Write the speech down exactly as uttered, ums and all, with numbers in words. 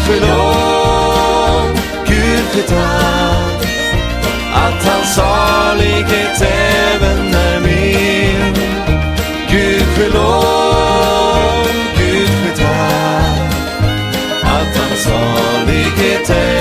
förlåt, Gud ske tack, att hans salighet även är min. Gud förlåt, Gud ske tack, att hans salighet är